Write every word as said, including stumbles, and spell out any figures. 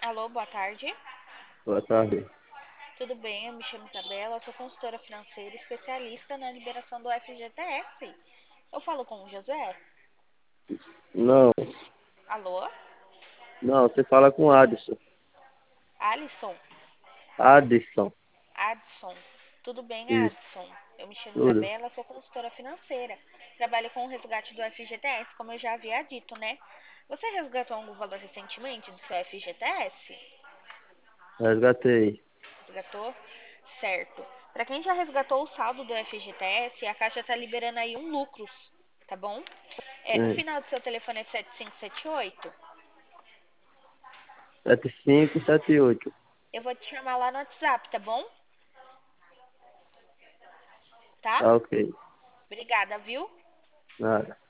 Alô, boa tarde. Boa tarde. Tudo bem? Eu me chamo Isabela, sou consultora financeira especialista na liberação do F G T S. Eu falo com o José? Não, Alô? não, você fala com Adson. Alisson? Adson, Adson. Tudo bem, isso, Adson? Eu me chamo tudo. Isabela, sou consultora financeira. Trabalho com o resgate do F G T S, como eu já havia dito, né? Você resgatou algum valor recentemente do seu F G T S? Resgatei. Resgatou? Certo. Para quem já resgatou o saldo do F G T S, a Caixa está liberando aí um lucros, tá bom? É, o Sim. final do seu telefone é sete cinco sete oito. Sete cinco sete oito. Eu vou te chamar lá no WhatsApp, tá bom? Tá? Tá ok. Obrigada, viu? Nada.